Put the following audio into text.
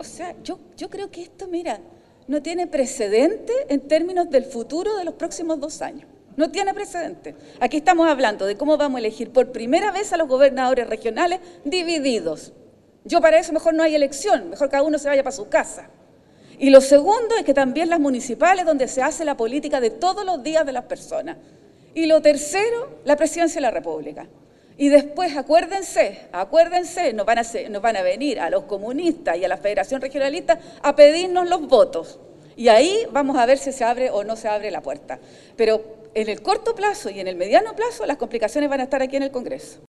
sea, yo creo que esto, mira, no tiene precedente en términos del futuro de los próximos 2 años. No tiene precedente. Aquí estamos hablando de cómo vamos a elegir por primera vez a los gobernadores regionales divididos. Yo para eso mejor no hay elección, mejor cada uno se vaya para su casa. Y lo segundo es que también las municipales, donde se hace la política de todos los días de las personas. Y lo tercero, la presidencia de la República. Y después, acuérdense, nos van a venir a los comunistas y a la Federación Regionalista a pedirnos los votos. Y ahí vamos a ver si se abre o no se abre la puerta. Pero en el corto plazo y en el mediano plazo, las complicaciones van a estar aquí en el Congreso.